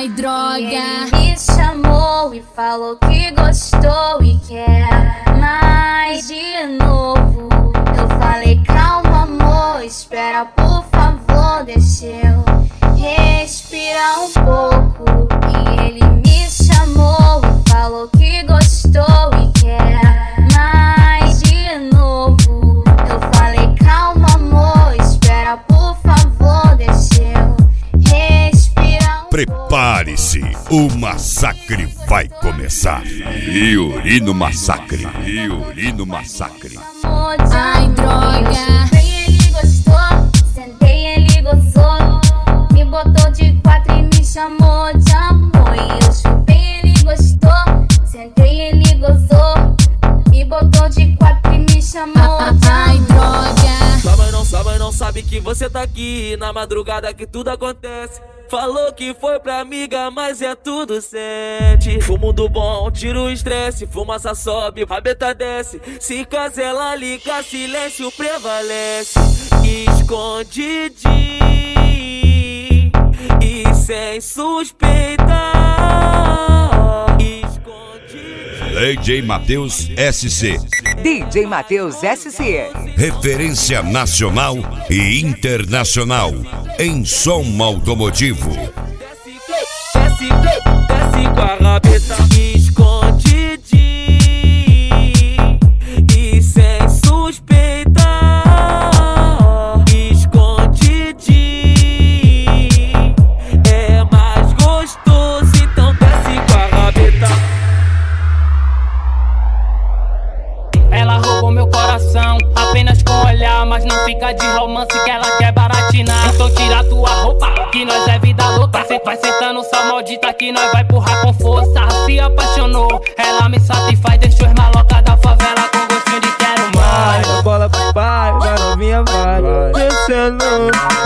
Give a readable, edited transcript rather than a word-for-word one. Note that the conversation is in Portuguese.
Ai, droga. E ele me chamou e falou que gostou e quer mais de novo. Eu falei, calma amor, espera por favor, deixa eu respirar um pouco. E ele me chamou e falou que gostou e quer mais de novo. Eu falei, calma amor, espera por favor, deixa eu respirar um Prepare-se, o massacre vai começar. Violino Massacre, Violino Massacre. Ai, droga. Ele gostou, sentei, ele gozou, me botou de quatro e me chamou de amor. E eu chupei, ele gostou, sentei, ele gozou, me botou de quatro e me chamou de Ai, amor. droga. Não sabe que você tá aqui na madrugada que tudo acontece. Falou que foi pra amiga, mas é tudo sente. Fumo do bom, tira o estresse, fumaça sobe, rabeta desce. Se casela liga, silêncio prevalece. Escondidinho e sem suspeitar. Escondidinho. DJ Matheus SC. DJ Matheus SC. Referência nacional e internacional em som automotivo. Desce com a rabeta. Escondidinho e sem suspeitar. Escondidinho é mais gostoso, então desce com a rabeta. Ela roubou meu coração, apenas com olhar, mas não fica de romance que ela quer baratinar. Então tira tua roupa, que nós é vida louca. Cê vai sentando só maldita que nós vai empurrar com força. Se apaixonou, ela me satisfaz, deixou as malocas da favela com gostinho de quero mais. Vai, bola pro pai, vai novinha vai, descendo.